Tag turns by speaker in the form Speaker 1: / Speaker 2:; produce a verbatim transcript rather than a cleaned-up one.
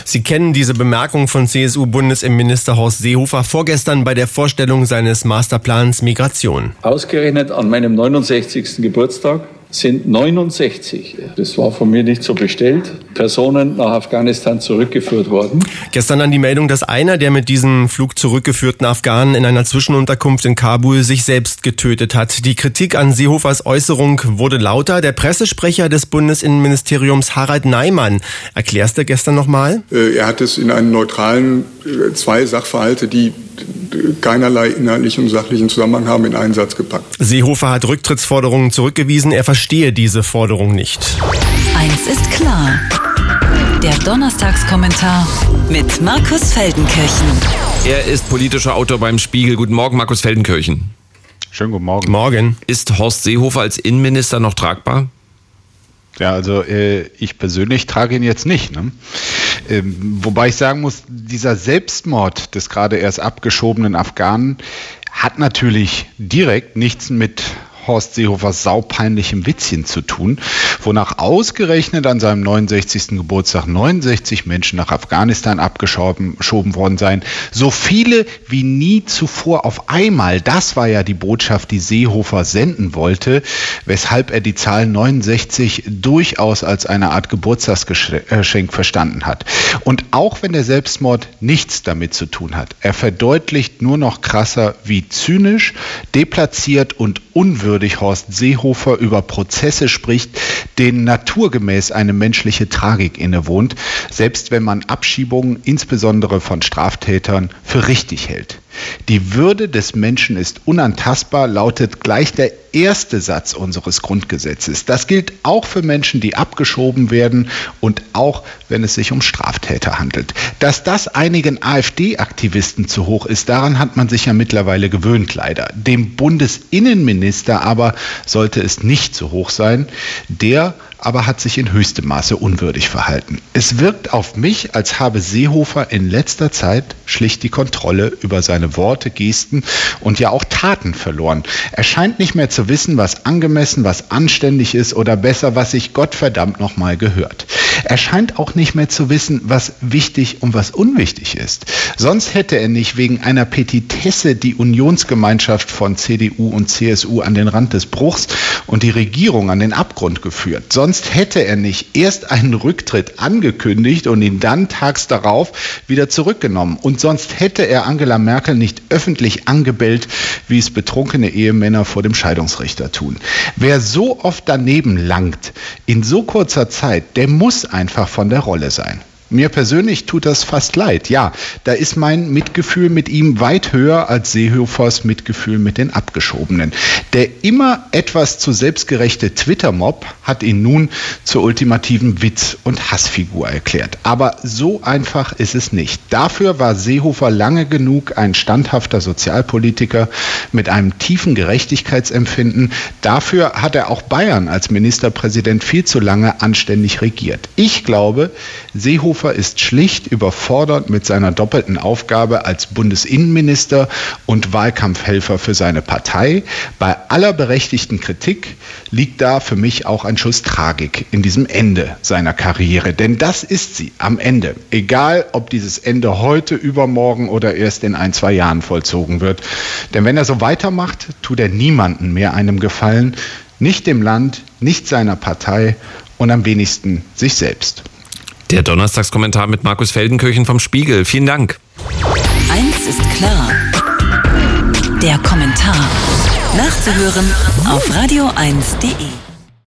Speaker 1: Sie kennen diese Bemerkung von C S U-Bundesinnenminister Horst Seehofer vorgestern bei der Vorstellung seines Masterplans Migration.
Speaker 2: Ausgerechnet an meinem neunundsechzigsten Geburtstag sind neunundsechzig, das war von mir nicht so bestellt, Personen nach Afghanistan zurückgeführt worden.
Speaker 1: Gestern dann die Meldung, dass einer der mit diesem Flug zurückgeführten Afghanen in einer Zwischenunterkunft in Kabul sich selbst getötet hat. Die Kritik an Seehofers Äußerung wurde lauter. Der Pressesprecher des Bundesinnenministeriums Harald Neimann erklärte gestern nochmal.
Speaker 3: Er hat es in einen neutralen, zwei Sachverhalte, die keinerlei inhaltlichen und sachlichen Zusammenhang haben, in einen Satz gepackt.
Speaker 1: Seehofer hat Rücktrittsforderungen zurückgewiesen. Er verstehe diese Forderung nicht.
Speaker 4: Eins ist klar. Der Donnerstagskommentar mit Markus Feldenkirchen.
Speaker 5: Er ist politischer Autor beim Spiegel. Guten Morgen, Markus Feldenkirchen.
Speaker 6: Schönen guten Morgen.
Speaker 1: Morgen.
Speaker 5: Ist Horst Seehofer als Innenminister noch tragbar?
Speaker 6: Ja, also äh, ich persönlich trage ihn jetzt nicht. Ne? Ähm, wobei ich sagen muss, dieser Selbstmord des gerade erst abgeschobenen Afghanen hat natürlich direkt nichts mit Horst Seehofers saupeinlichem Witzchen zu tun, wonach ausgerechnet an seinem neunundsechzigsten Geburtstag neunundsechzig Menschen nach Afghanistan abgeschoben worden seien. So viele wie nie zuvor auf einmal. Das war ja die Botschaft, die Seehofer senden wollte, weshalb er die Zahl neunundsechzig durchaus als eine Art Geburtstagsgeschenk verstanden hat. Und auch wenn der Selbstmord nichts damit zu tun hat, er verdeutlicht nur noch krasser, wie zynisch, deplatziert und unwürdig Horst Seehofer über Prozesse spricht, denen naturgemäß eine menschliche Tragik innewohnt, selbst wenn man Abschiebungen, insbesondere von Straftätern, für richtig hält. Die Würde des Menschen ist unantastbar, lautet gleich der erste Satz unseres Grundgesetzes. Das gilt auch für Menschen, die abgeschoben werden und auch, wenn es sich um Straftäter handelt. Dass das einigen AfD-Aktivisten zu hoch ist, daran hat man sich ja mittlerweile gewöhnt, leider. Dem Bundesinnenminister aber sollte es nicht zu hoch sein. Der aber hat sich in höchstem Maße unwürdig verhalten. Es wirkt auf mich, als habe Seehofer in letzter Zeit schlicht die Kontrolle über seine Worte, Gesten und ja auch Taten verloren. Er scheint nicht mehr zu wissen, was angemessen, was anständig ist oder besser, was sich Gottverdammt nochmal gehört. Er scheint auch nicht mehr zu wissen, was wichtig und was unwichtig ist. Sonst hätte er nicht wegen einer Petitesse die Unionsgemeinschaft von C D U und C S U an den Rand des Bruchs und die Regierung an den Abgrund geführt. Sonst hätte er nicht erst einen Rücktritt angekündigt und ihn dann tags darauf wieder zurückgenommen. Und sonst hätte er Angela Merkel nicht öffentlich angebellt, wie es betrunkene Ehemänner vor dem Scheidungsrichter tun. Wer so oft daneben langt, in so kurzer Zeit, der muss einfach von der Rolle sein. Mir persönlich tut das fast leid. Ja, da ist mein Mitgefühl mit ihm weit höher als Seehofers Mitgefühl mit den Abgeschobenen. Der immer etwas zu selbstgerechte Twitter-Mob hat ihn nun zur ultimativen Witz- und Hassfigur erklärt. Aber so einfach ist es nicht. Dafür war Seehofer lange genug ein standhafter Sozialpolitiker mit einem tiefen Gerechtigkeitsempfinden. Dafür hat er auch Bayern als Ministerpräsident viel zu lange anständig regiert. Ich glaube, Seehofer ist schlicht überfordert mit seiner doppelten Aufgabe als Bundesinnenminister und Wahlkampfhelfer für seine Partei. Bei aller berechtigten Kritik liegt da für mich auch ein Schuss Tragik in diesem Ende seiner Karriere. Denn das ist sie am Ende. Egal, ob dieses Ende heute, übermorgen oder erst in ein, zwei Jahren vollzogen wird. Denn wenn er so weitermacht, tut er niemandem mehr einem Gefallen. Nicht dem Land, nicht seiner Partei und am wenigsten sich selbst.
Speaker 5: Der Donnerstagskommentar mit Markus Feldenkirchen vom Spiegel. Vielen Dank.
Speaker 4: Eins ist klar. Der Kommentar. Nachzuhören auf radio eins punkt de.